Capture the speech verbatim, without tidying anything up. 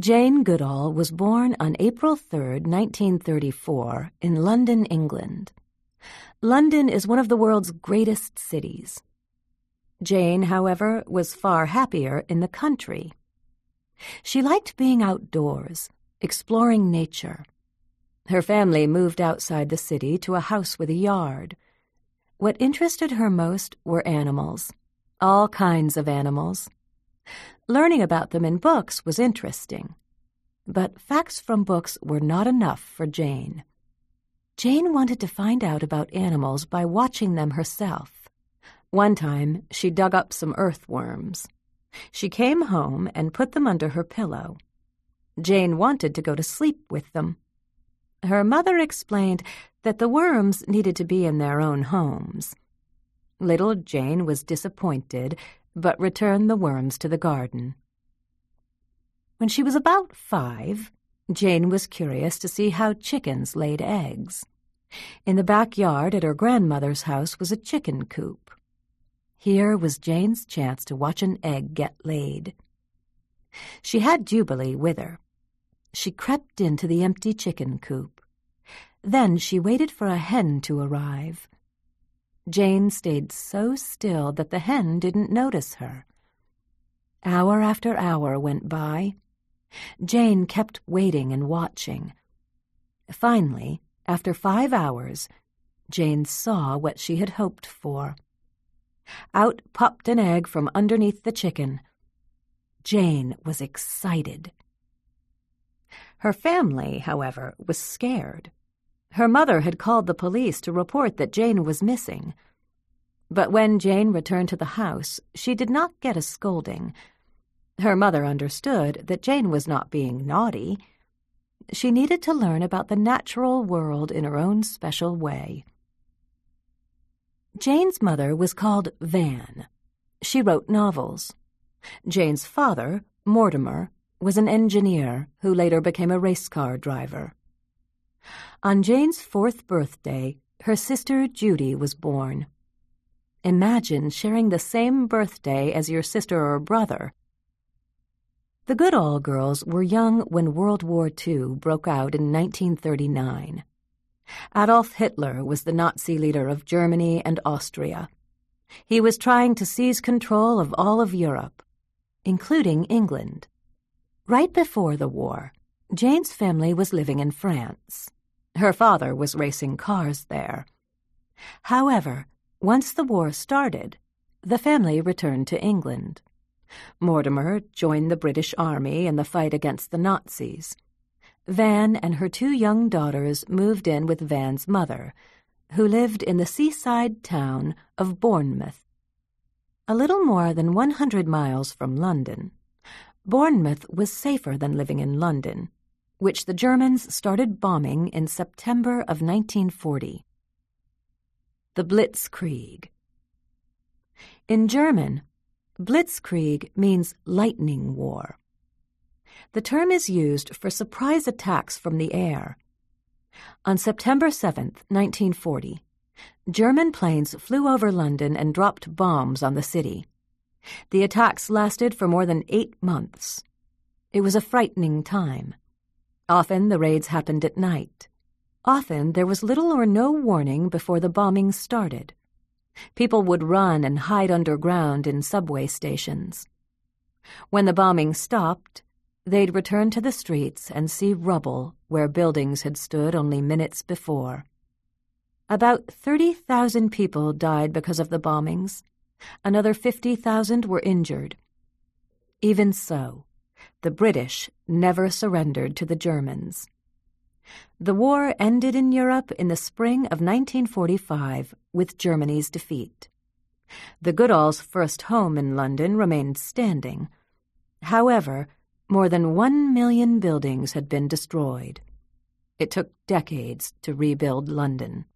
Jane Goodall was born on April third, nineteen thirty-four, in London, England. London is one of the world's greatest cities. Jane, however, was far happier in the country. She liked being outdoors, exploring nature. Her family moved outside the city to a house with a yard. What interested her most were animals, all kinds of animals. Learning about them in books was interesting, but facts from books were not enough for Jane. Jane wanted to find out about animals by watching them herself. One time, she dug up some earthworms. She came home and put them under her pillow. Jane wanted to go to sleep with them. Her mother explained that the worms needed to be in their own homes. Little Jane was disappointed, but returned the worms to the garden. When she was about five, Jane was curious to see how chickens laid eggs. In the backyard at her grandmother's house was a chicken coop. Here was Jane's chance to watch an egg get laid. She had Jubilee with her. She crept into the empty chicken coop. Then she waited for a hen to arrive. Jane stayed so still that the hen didn't notice her. Hour after hour went by. Jane kept waiting and watching. Finally, after five hours, Jane saw what she had hoped for. Out popped an egg from underneath the chicken. Jane was excited. Her family, however, was scared. Her mother had called the police to report that Jane was missing. But when Jane returned to the house, she did not get a scolding. Her mother understood that Jane was not being naughty. She needed to learn about the natural world in her own special way. Jane's mother was called Van. She wrote novels. Jane's father, Mortimer, was an engineer who later became a race car driver. On Jane's fourth birthday, her sister Judy was born. Imagine sharing the same birthday as your sister or brother. The Goodall girls were young when World War Two broke out in nineteen thirty-nine. Adolf Hitler was the Nazi leader of Germany and Austria. He was trying to seize control of all of Europe, including England. Right before the war, Jane's family was living in France. Her father was racing cars there. However, once the war started, the family returned to England. Mortimer joined the British Army in the fight against the Nazis. Van and her two young daughters moved in with Van's mother, who lived in the seaside town of Bournemouth. A little more than one hundred miles from London, Bournemouth was safer than living in London, which the Germans started bombing in September of nineteen forty. The Blitzkrieg. In German, Blitzkrieg means lightning war. The term is used for surprise attacks from the air. On September seventh, nineteen forty, German planes flew over London and dropped bombs on the city. The attacks lasted for more than eight months. It was a frightening time. Often the raids happened at night. Often there was little or no warning before the bombing started. People would run and hide underground in subway stations. When the bombing stopped, they'd return to the streets and see rubble where buildings had stood only minutes before. About thirty thousand people died because of the bombings. Another fifty thousand were injured. Even so, the British never surrendered to the Germans. The war ended in Europe in the spring of nineteen forty-five with Germany's defeat. The Goodalls' first home in London remained standing. However, more than one million buildings had been destroyed. It took decades to rebuild London.